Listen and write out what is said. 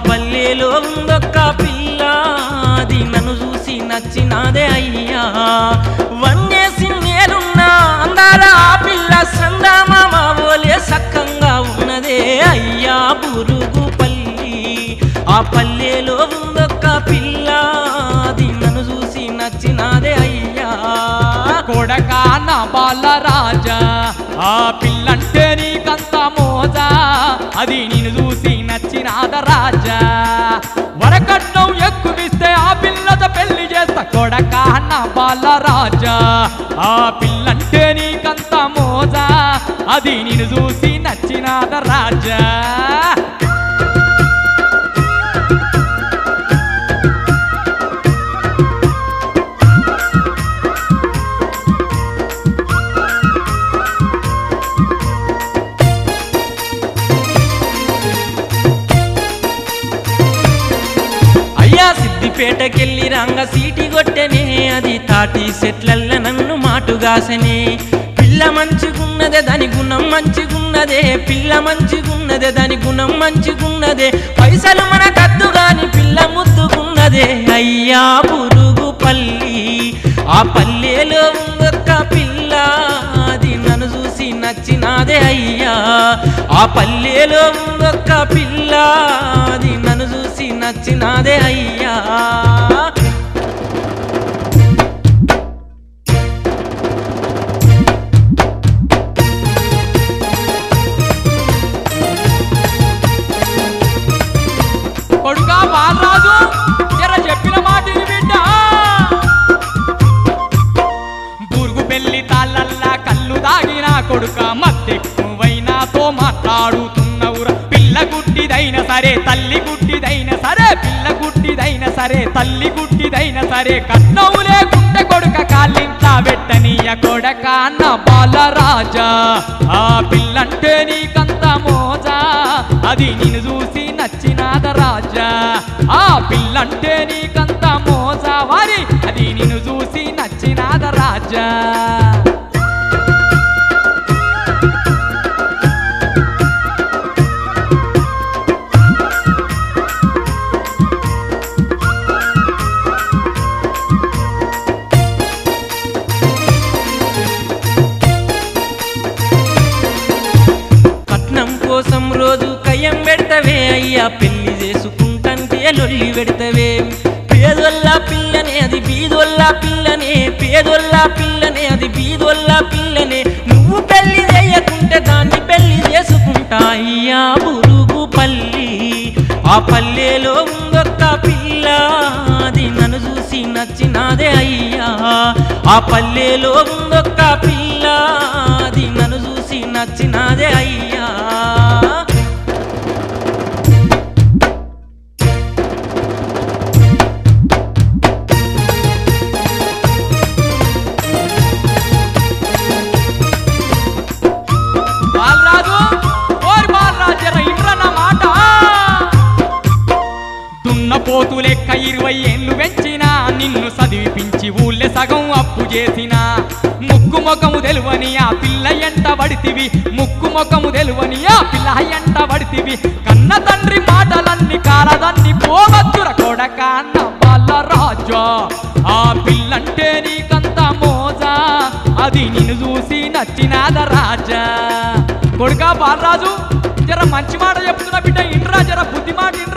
పల్లెలో ఉందొక్క పిల్ల అది నన్ను చూసి నచ్చినాదే అయ్యా వన్నేసి నేనున్నా అందాల ఆ పిల్ల సందామామ ఓలే సక్కంగా ఉన్నదే అయ్యా బురుగు పల్లి ఆ పల్లెలో ఉందొక్క పిల్ల అది నన్ను చూసి నచ్చినాదే అయ్యా కొడకా నా బాల రాజా ఆ పిల్లంటే నీకంత మోజా అది నిన్ను చూసి నచ్చినాద రాజా వరకట్నం ఎక్కువిస్తే ఆ పిల్లతో పెళ్లి చేస్తా కొడకా నా బాల రాజా ఆ పిల్లంటే నీకంత మోజా అది నిన్ను చూసి నచ్చినాద రాజా సిద్దిపేటకెళ్ళి రంగ సీటి కొట్టెనే అది తాటి సెట్లల్ల నన్ను మాటుగాసనే పిల్ల మంచిగున్నదే దాని గుణం మంచిగున్నదే పిల్ల మంచిగున్నదే దాని గుణం మంచిగున్నదే పైసలు మన కద్దు గాని పిల్ల ముద్దుకున్నదే అయ్యా బురుగు పల్లి ఆ పల్లెలో ఉందొక్క పిల్ల అది నన్ను చూసి నచ్చినాదే అయ్యా ఆ పల్లెలో ఉందొక్క పిల్ల అది నన్ను చూసి నచ్చినాదే అయ్యా కొడుకా బాలరాజు జర చెప్పిన మాట బిడ్డ బురుగు పెళ్లి తాళ్ళల్లా కళ్ళు దాగిన కొడుక మత్తెక్కువైనాతో మాట్లాడుతున్నవురా పిల్ల గుడ్డిదైనా సరే తల్లి గుడ్డిదైనా సరే పిల్ల గుడ్డిదైనా సరే తల్లి గుడ్డిదైనా సరే కట్నం లేకుంటే కొడుక కాళ్ళింట్లా పెట్టనీయ కొడక అన్న బాలరాజా ఆ పిల్లంటే నీకంత మోజా అది నిన్ను చూసి నచ్చినాద రాజా ఆ పిల్లంటే నీకంత మోజా వారి అది నిన్ను చూసి నచ్చినాద రాజా కోసం రోజు కయ్యం పెడతవే అయ్యా పెళ్లి చేసుకుంటంటే లొల్లి పెడతవే పేదొల్ల పిల్లనే అది బీదొల్ల పిల్లనే పేదొల్ల పిల్లనే అది బీదొల్ల పిల్లనే నువ్వు పెళ్లి చేయకుంటే దాన్ని పెళ్లి చేసుకుంటా అయ్యా బురుగు పల్లి ఆ పల్లెలో ఉందొక్క పిల్ల అది నన్ను చూసి నచ్చినాదే అయ్యా ఆ పల్లెలో ఉందొక్క పిల్ల అది నన్ను చూసి నచ్చినాదే అయ్యా బాలరాజు ఓరి బాలరాజు ఇంద్ర నా మాట దున్నపోతు లెక్క 20 ఏళ్ళు పెంచినా నిన్ను చదివిపించి ఊళ్ళే సగం అప్పు చేసినా ముక్కు ముఖము తెలువని ఆ పిల్ల ఎంట పడితివి ముక్కు ముఖము తెలువని ఆ పిల్ల ఎంట పడితివి కన్న తండ్రి మాటలన్నీ కాలదన్ని పోవచ్చుర కొడక అన్న బాలరాజా ఆ పిల్లంటే నీకంత మోజా అది నిన్ను చూసి నచ్చినాద రాజా కొడుకా బాలరాజు జర మంచి మాట చెప్తున్నా బిడ్డ ఇంట్రా జర బుద్ధి మాట